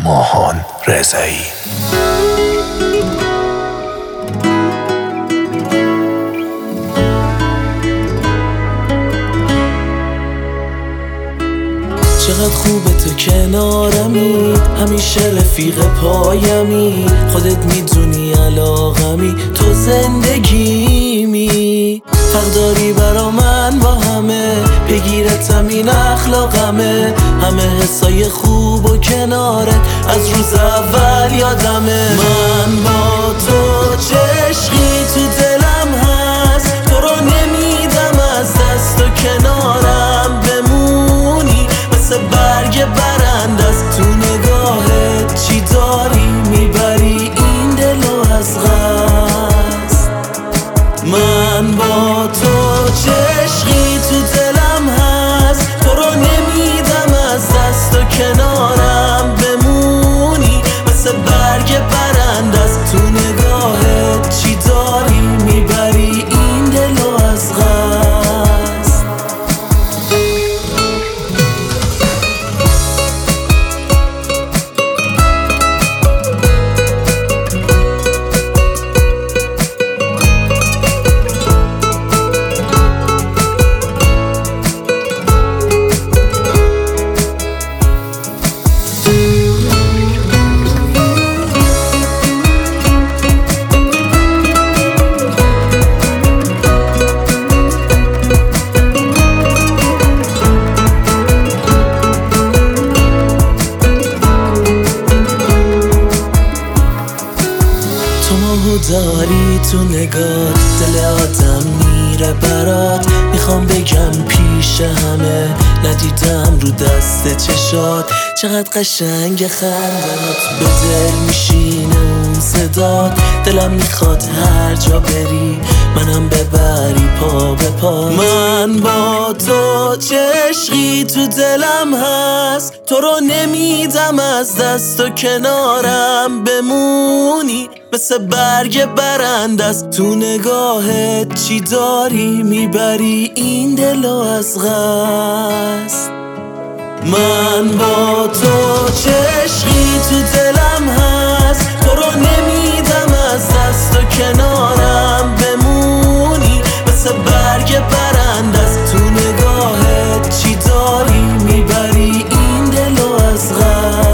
ماهان رضایی. چقدر خوبه تو کنارمی، همیشه رفیق پایمی، خودت میدونی علاقمی، تو زندگیمی، فرق داری برا من با همه، بگیرتم این اخلاقمه، همه حسای خوب و کنارت از روز اول یادمه. من با تو چشقی تو دلم هست، تو رو نمیدم از دست و کنارم بمونی، مثل برگ برند از تو نگاهت، چی داری میبری این دلو از قصد. من با تو چشقی تو دلم هست، تو رو نمیدم از دست و کنارم بمونی، مثل برگ برند از تو نگاهت، چی داری میبری این دلو از قصد. داری تو نگاه، دل آدم میره برات، میخوام بگم پیش همه، ندیدم رو دست چشات، چقدر قشنگ خندنات، به دل میشینه اون صدات، دلم میخواد هر جا بری منم ببری پا به پا. من با تو چشقی تو دلم هست، تو رو نمیدم از دست و کنارم بمونی، مثل برگ برند از تو نگاهت، چی داری میبری این دلو از قصد. من با تو چشقی تو دلم هست، تو رو نمیدم از دست و کنارم بمونی، مثل برگ برند از تو نگاهت، چی داری میبری این دلو از قصد.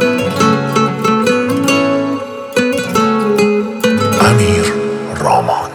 امیر رامان.